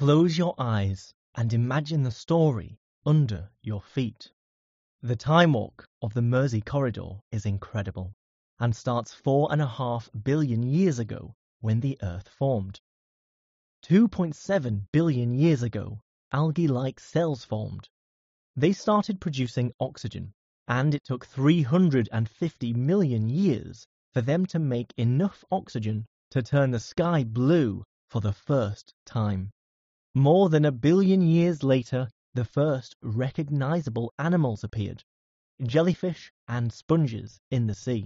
Close your eyes and imagine the story under your feet. The time walk of the Mersey Corridor is incredible and starts 4.5 billion years ago when the Earth formed. 2.7 billion years ago, algae-like cells formed. They started producing oxygen, and it took 350 million years for them to make enough oxygen to turn the sky blue for the first time. More than 1 billion years later, the first recognizable animals appeared, jellyfish and sponges in the sea.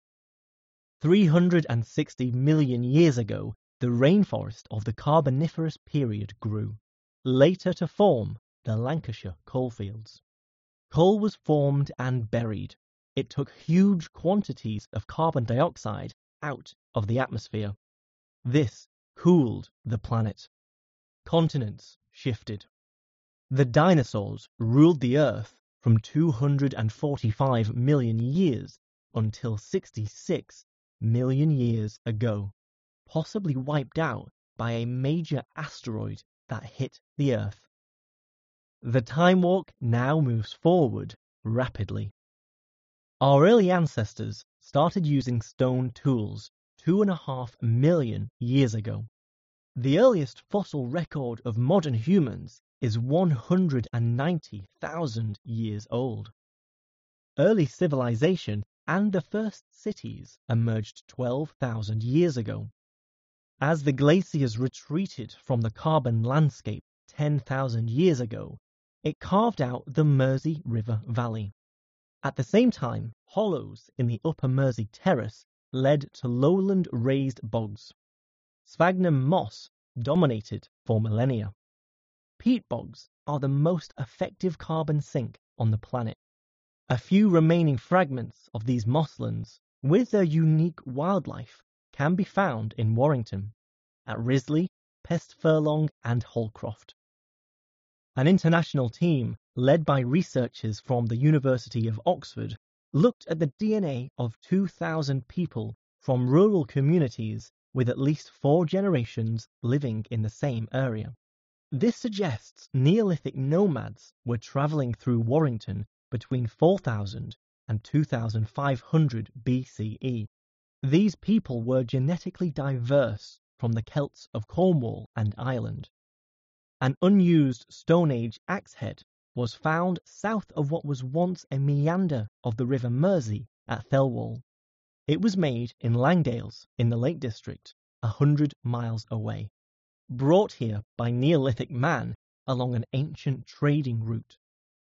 360 million years ago, the rainforest of the Carboniferous period grew, later to form the Lancashire coalfields. Coal was formed and buried. It took huge quantities of carbon dioxide out of the atmosphere. This cooled the planet. Continents shifted. The dinosaurs ruled the Earth from 245 million years until 66 million years ago, possibly wiped out by a major asteroid that hit the Earth. The time walk now moves forward rapidly. Our early ancestors started using stone tools 2.5 million years ago. The earliest fossil record of modern humans is 190,000 years old. Early civilization and the first cities emerged 12,000 years ago. As the glaciers retreated from the carbon landscape 10,000 years ago, it carved out the Mersey River Valley. At the same time, hollows in the upper Mersey Terrace led to lowland raised bogs. Sphagnum moss dominated for millennia. Peat bogs are the most effective carbon sink on the planet. A few remaining fragments of these mosslands, with their unique wildlife, can be found in Warrington, at Risley, Pest Furlong and Holcroft. An international team, led by researchers from the University of Oxford, looked at the DNA of 2,000 people from rural communities with at least 4 generations living in the same area. This suggests Neolithic nomads were travelling through Warrington between 4,000 and 2,500 BCE. These people were genetically diverse from the Celts of Cornwall and Ireland. An unused Stone Age axe head was found south of what was once a meander of the River Mersey at Thelwall. It was made in Langdales in the Lake District, 100 miles away, brought here by Neolithic man along an ancient trading route.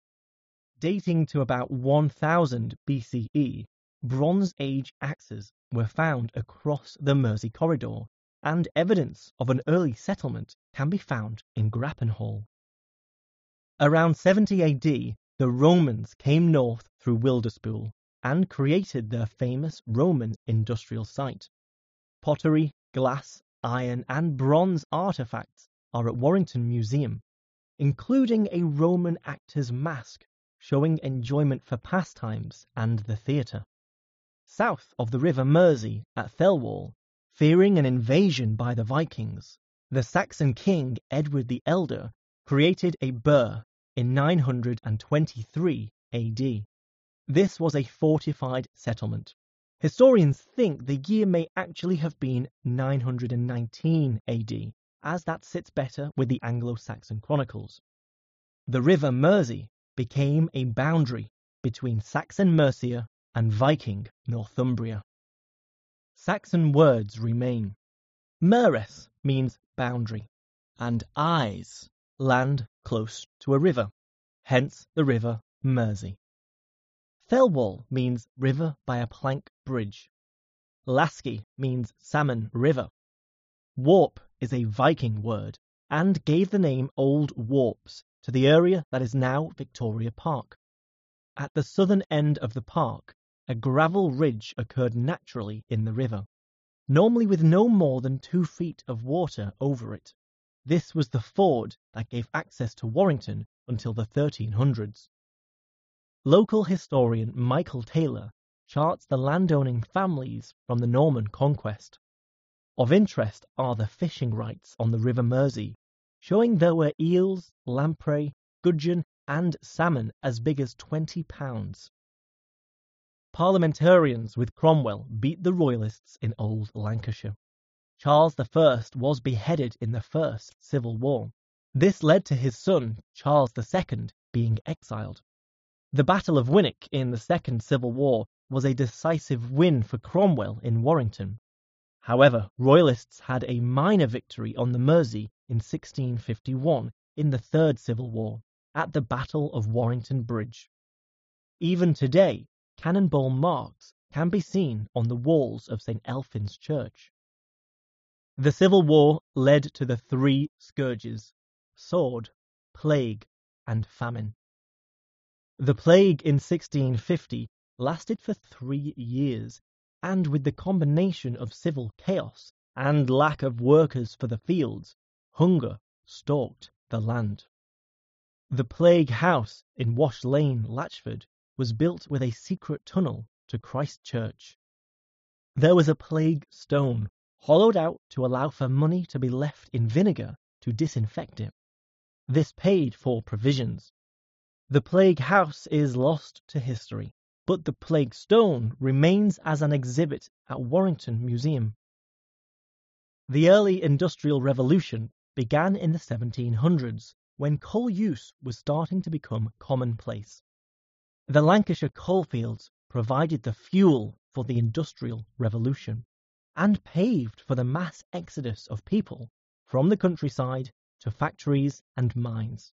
Dating to about 1000 BCE, Bronze Age axes were found across the Mersey Corridor, and evidence of an early settlement can be found in Grappenhall. Around 70 AD, the Romans came north through Wilderspool and created their famous Roman industrial site. Pottery, glass, iron and bronze artifacts are at Warrington Museum, including a Roman actor's mask showing enjoyment for pastimes and the theatre. South of the River Mersey at Thelwall, fearing an invasion by the Vikings, the Saxon king Edward the Elder created a burh in 923 AD. This was a fortified settlement. Historians think the year may actually have been 919 AD, as that sits better with the Anglo-Saxon chronicles. The River Mersey became a boundary between Saxon Mercia and Viking Northumbria. Saxon words remain. Meres means boundary, and Ise, land close to a river, hence the river Mersey. Thelwall means river by a plank bridge. Lasky means salmon river. Warp is a Viking word and gave the name Old Warps to the area that is now Victoria Park. At the southern end of the park, a gravel ridge occurred naturally in the river, normally with no more than 2 feet of water over it. This was the ford that gave access to Warrington until the 1300s. Local historian Michael Taylor charts the landowning families from the Norman conquest. Of interest are the fishing rights on the River Mersey, showing there were eels, lamprey, gudgeon, and salmon as big as 20 pounds. Parliamentarians with Cromwell beat the Royalists in Old Lancashire. Charles I was beheaded in the First Civil War. This led to his son, Charles II, being exiled. The Battle of Winwick in the Second Civil War was a decisive win for Cromwell in Warrington. However, Royalists had a minor victory on the Mersey in 1651 in the Third Civil War at the Battle of Warrington Bridge. Even today, cannonball marks can be seen on the walls of St. Elphin's Church. The Civil War led to the three scourges: sword, plague, and famine. The plague in 1650 lasted for 3 years, and with the combination of civil chaos and lack of workers for the fields, hunger stalked the land. The Plague House in Wash Lane, Latchford, was built with a secret tunnel to Christ Church. There was a plague stone hollowed out to allow for money to be left in vinegar to disinfect it. This paid for provisions. The Plague House is lost to history, but the Plague Stone remains as an exhibit at Warrington Museum. The early Industrial Revolution began in the 1700s, when coal use was starting to become commonplace. The Lancashire coalfields provided the fuel for the Industrial Revolution and paved for the mass exodus of people from the countryside to factories and mines.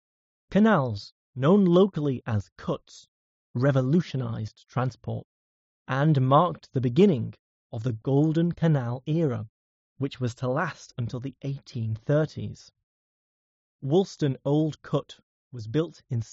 Canals, known locally as cuts, revolutionized transport and marked the beginning of the Golden Canal era, which was to last until the 1830s. Woolston Old Cut was built in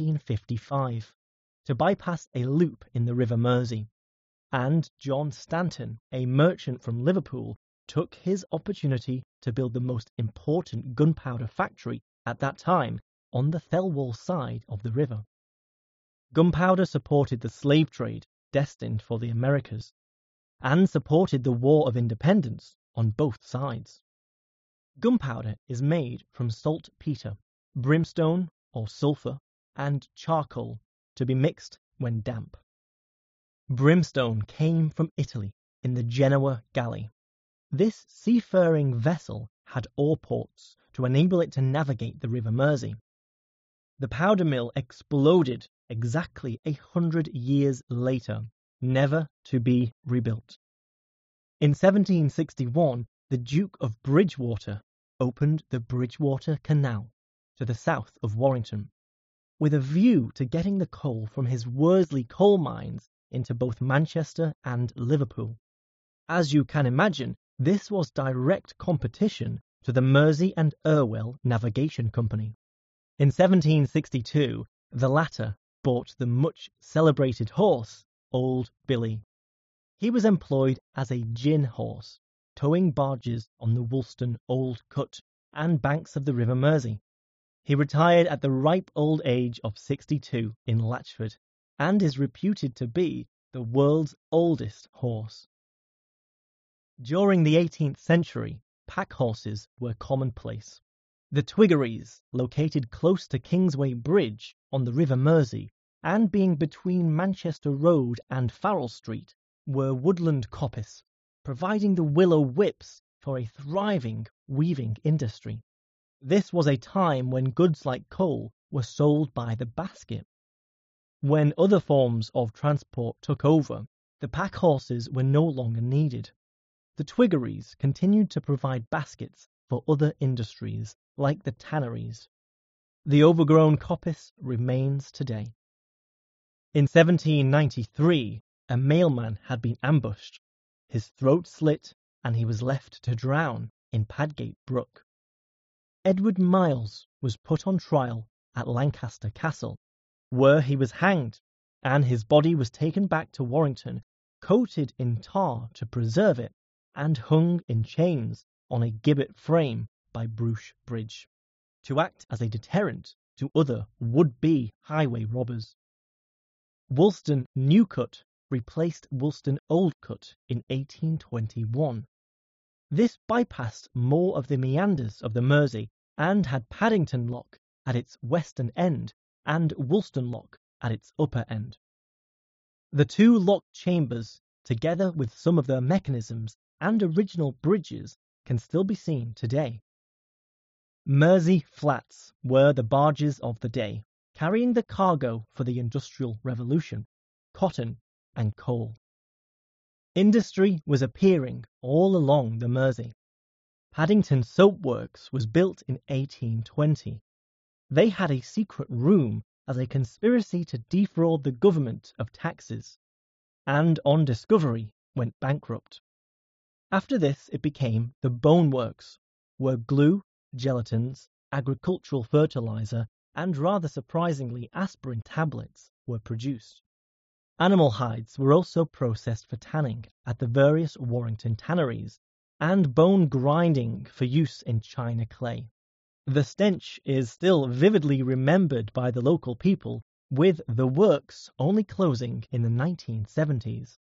1755 to bypass a loop in the River Mersey, and John Stanton, a merchant from Liverpool, took his opportunity to build the most important gunpowder factory at that time on the Thelwall side of the river. Gunpowder supported the slave trade destined for the Americas, and supported the War of Independence on both sides. Gunpowder is made from saltpeter, brimstone or sulphur, and charcoal to be mixed when damp. Brimstone came from Italy in the Genoa galley. This seafaring vessel had oar ports to enable it to navigate the River Mersey. The powder mill exploded exactly 100 years later, never to be rebuilt. In 1761, the Duke of Bridgewater opened the Bridgewater Canal to the south of Warrington, with a view to getting the coal from his Worsley coal mines into both Manchester and Liverpool. As you can imagine, this was direct competition to the Mersey and Irwell Navigation Company. In 1762, the latter bought the much celebrated horse, Old Billy. He was employed as a gin horse, towing barges on the Woolston Old Cut and banks of the River Mersey. He retired at the ripe old age of 62 in Latchford, and is reputed to be the world's oldest horse. During the 18th century, pack horses were commonplace. The Twiggeries, located close to Kingsway Bridge on the River Mersey, and being between Manchester Road and Farrell Street, were woodland coppice, providing the willow whips for a thriving weaving industry. This was a time when goods like coal were sold by the basket. When other forms of transport took over, the pack horses were no longer needed. The Twiggeries continued to provide baskets for other industries, like the tanneries. The overgrown coppice remains today. In 1793, a mailman had been ambushed, his throat slit, and he was left to drown in Padgate Brook. Edward Miles was put on trial at Lancaster Castle, where he was hanged, and his body was taken back to Warrington, coated in tar to preserve it, and hung in chains on a gibbet frame by Bruche Bridge, to act as a deterrent to other would-be highway robbers. Woolston New Cut replaced Woolston Old Cut in 1821. This bypassed more of the meanders of the Mersey and had Paddington Lock at its western end and Woolston Lock at its upper end. The two lock chambers, together with some of their mechanisms and original bridges, can still be seen today. Mersey flats were the barges of the day, carrying the cargo for the Industrial Revolution, cotton and coal. Industry was appearing all along the Mersey. Paddington Soap Works was built in 1820. They had a secret room as a conspiracy to defraud the government of taxes, and on discovery went bankrupt. After this it became the Bone Works, where glue, gelatins, agricultural fertilizer, and rather surprisingly aspirin tablets were produced. Animal hides were also processed for tanning at the various Warrington tanneries, and bone grinding for use in china clay. The stench is still vividly remembered by the local people, with the works only closing in the 1970s.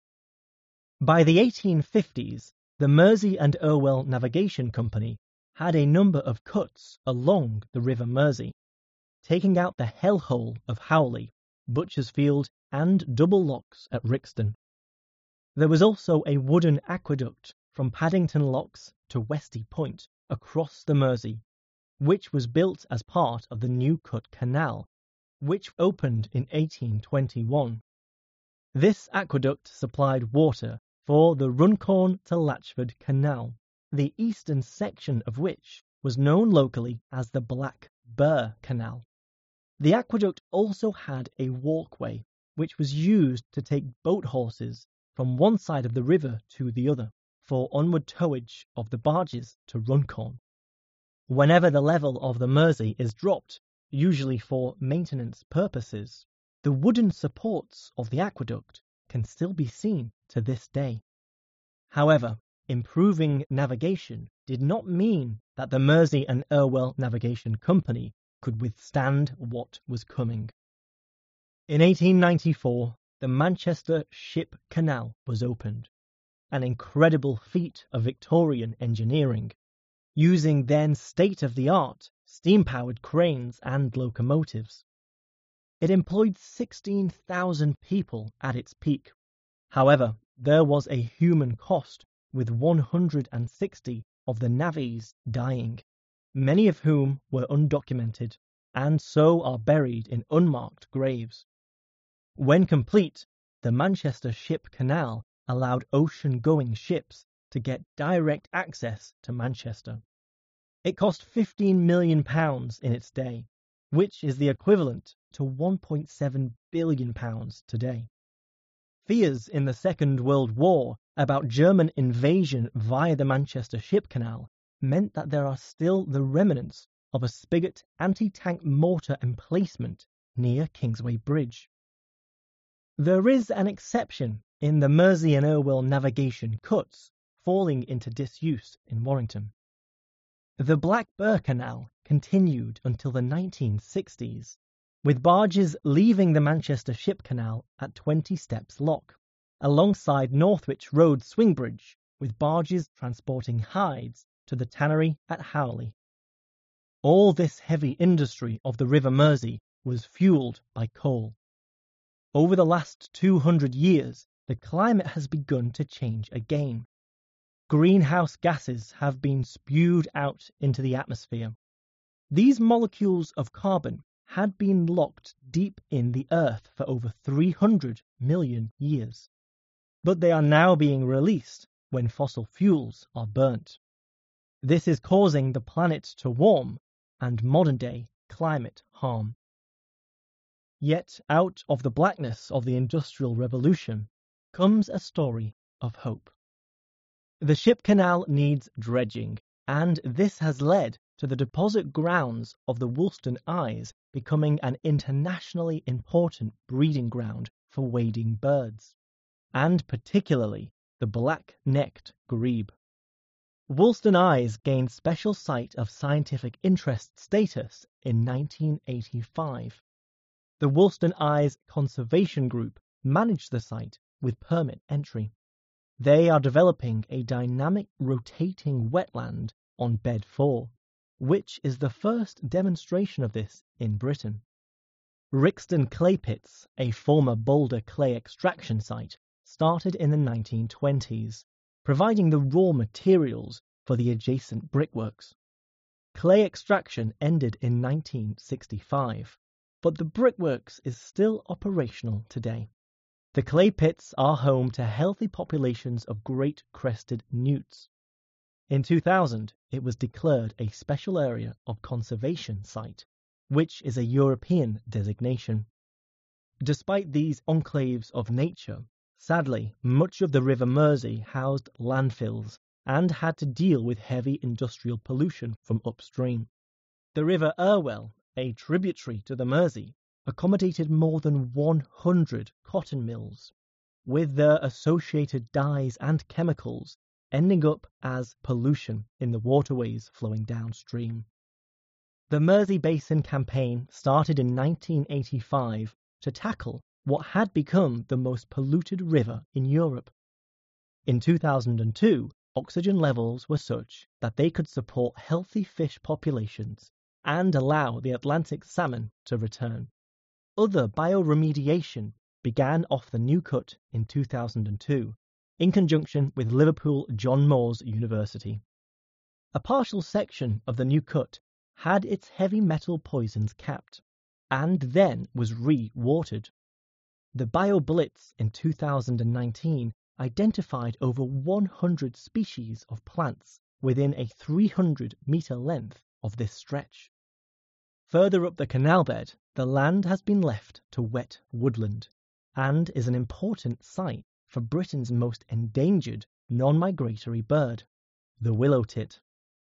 By the 1850s, the Mersey and Irwell Navigation Company had a number of cuts along the River Mersey, taking out the hellhole of Howley, Butchersfield, and double locks at Rixton. There was also a wooden aqueduct from Paddington Locks to Westy Point across the Mersey, which was built as part of the New Cut Canal, which opened in 1821. This aqueduct supplied water for the Runcorn to Latchford Canal, the eastern section of which was known locally as the Black Bear Canal. The aqueduct also had a walkway, which was used to take boat horses from one side of the river to the other, for onward towage of the barges to Runcorn. Whenever the level of the Mersey is dropped, usually for maintenance purposes, the wooden supports of the aqueduct can still be seen to this day. However, improving navigation did not mean that the Mersey and Irwell Navigation Company could withstand what was coming. In 1894, the Manchester Ship Canal was opened, an incredible feat of Victorian engineering, using then state-of-the-art steam-powered cranes and locomotives. It employed 16,000 people at its peak. However, there was a human cost, with 160 of the navvies dying, many of whom were undocumented, and so are buried in unmarked graves. When complete, the Manchester Ship Canal allowed ocean-going ships to get direct access to Manchester. It cost £15 million in its day, which is the equivalent to £1.7 billion today. Fears in the Second World War about German invasion via the Manchester Ship Canal meant that there are still the remnants of a Spigot anti-tank mortar emplacement near Kingsway Bridge. There is an exception in the Mersey and Irwell navigation cuts falling into disuse in Warrington. The Black Bear Canal continued until the 1960s, with barges leaving the Manchester Ship Canal at 20 Steps Lock, alongside Northwich Road Swing Bridge, with barges transporting hides to the tannery at Howley. All this heavy industry of the River Mersey was fueled by coal. Over the last 200 years, the climate has begun to change again. Greenhouse gases have been spewed out into the atmosphere. These molecules of carbon had been locked deep in the earth for over 300 million years. But they are now being released when fossil fuels are burnt. This is causing the planet to warm and modern-day climate harm. Yet out of the blackness of the Industrial Revolution comes a story of hope. The Ship Canal needs dredging, and this has led to the deposit grounds of the Woolston Eyes becoming an internationally important breeding ground for wading birds, and particularly the black-necked grebe. Woolston Eyes gained special site of scientific interest status in 1985. The Woolston Eyes Conservation Group managed the site with permit entry. They are developing a dynamic rotating wetland on Bed 4, which is the first demonstration of this in Britain. Rixton Clay Pits, a former boulder clay extraction site, started in the 1920s, providing the raw materials for the adjacent brickworks. Clay extraction ended in 1965, but the brickworks is still operational today. The clay pits are home to healthy populations of great crested newts. In 2000, it was declared a special area of conservation site, which is a European designation. Despite these enclaves of nature, sadly, much of the River Mersey housed landfills and had to deal with heavy industrial pollution from upstream. The River Irwell, a tributary to the Mersey, accommodated more than 100 cotton mills, with their associated dyes and chemicals ending up as pollution in the waterways flowing downstream. The Mersey Basin Campaign started in 1985 to tackle what had become the most polluted river in Europe. In 2002, oxygen levels were such that they could support healthy fish populations and allow the Atlantic salmon to return. Other bioremediation began off the New Cut in 2002, in conjunction with Liverpool John Moores University. A partial section of the New Cut had its heavy metal poisons capped, and then was re-watered. The BioBlitz in 2019 identified over 100 species of plants within a 300-metre length of this stretch. Further up the canal bed, the land has been left to wet woodland, and is an important site for Britain's most endangered non-migratory bird, the willow tit.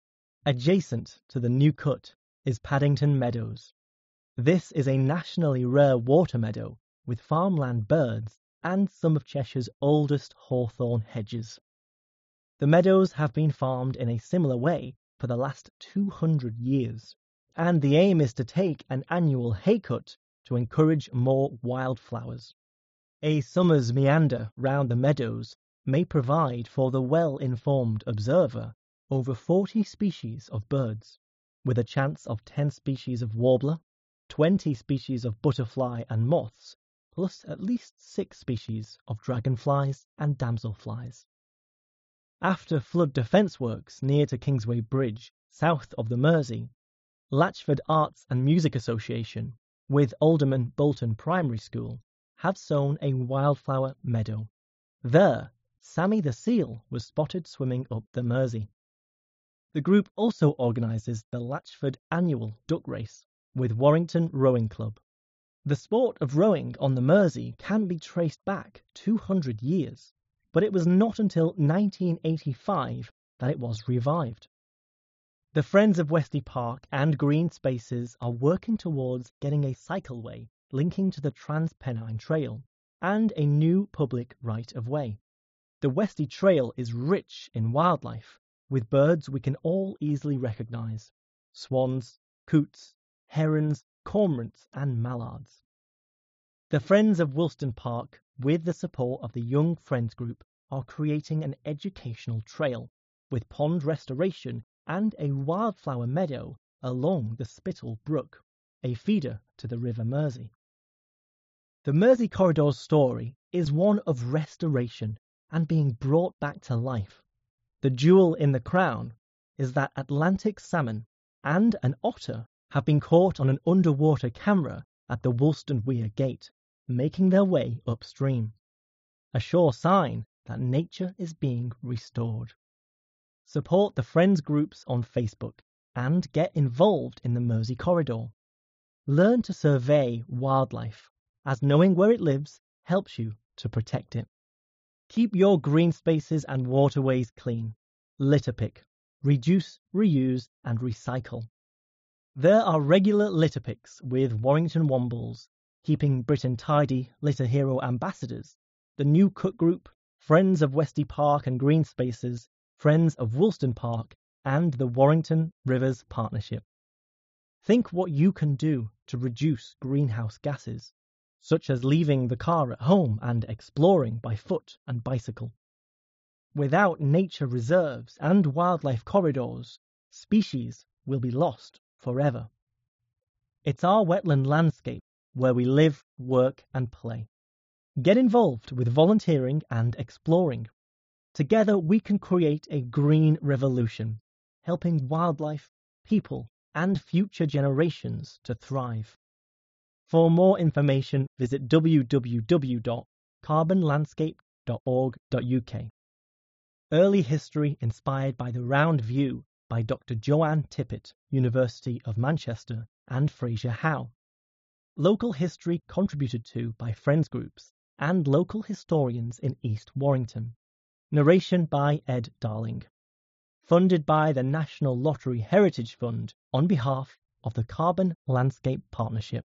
Adjacent to the New Cut is Paddington Meadows. This is a nationally rare water meadow with farmland birds and some of Cheshire's oldest hawthorn hedges. The meadows have been farmed in a similar way for the last 200 years, and the aim is to take an annual hay cut to encourage more wildflowers. A summer's meander round the meadows may provide for the well-informed observer over 40 species of birds, with a chance of 10 species of warbler, 20 species of butterfly and moths, plus at least 6 species of dragonflies and damselflies. After flood defence works near to Kingsway Bridge, south of the Mersey, Latchford Arts and Music Association, with Alderman Bolton Primary School, have sown a wildflower meadow. There, Sammy the seal was spotted swimming up the Mersey. The group also organises the Latchford Annual Duck Race with Warrington Rowing Club. The sport of rowing on the Mersey can be traced back 200 years, but it was not until 1985 that it was revived. The Friends of Westy Park and Green Spaces are working towards getting a cycleway linking to the Trans-Pennine Trail and a new public right-of-way. The Westy Trail is rich in wildlife, with birds we can all easily recognise: swans, coots, herons, cormorants and mallards. The Friends of Woolston Park, with the support of the Young Friends Group, are creating an educational trail, with pond restoration and a wildflower meadow along the Spittal Brook, a feeder to the River Mersey. The Mersey Corridor's story is one of restoration and being brought back to life. The jewel in the crown is that Atlantic salmon and an otter have been caught on an underwater camera at the Woolston Weir Gate, making their way upstream. A sure sign that nature is being restored. Support the Friends groups on Facebook and get involved in the Mersey Corridor. Learn to survey wildlife, as knowing where it lives helps you to protect it. Keep your green spaces and waterways clean. Litter pick. Reduce, reuse and recycle. There are regular litter picks with Warrington Wombles, Keeping Britain Tidy Litter Hero ambassadors, the New Cut Group, Friends of Westy Park and Green Spaces, Friends of Woolston Park, and the Warrington Rivers Partnership. Think what you can do to reduce greenhouse gases, such as leaving the car at home and exploring by foot and bicycle. Without nature reserves and wildlife corridors, species will be lost forever. It's our wetland landscape where we live, work, and play. Get involved with volunteering and exploring. Together we can create a green revolution, helping wildlife, people, and future generations to thrive. For more information, visit www.carbonlandscape.org.uk. Early history inspired by the Round View by Dr. Joanne Tippett, University of Manchester, and Fraser Howe. Local history contributed to by friends groups and local historians in East Warrington. Narration by Ed Darling. Funded by the National Lottery Heritage Fund on behalf of the Carbon Landscape Partnership.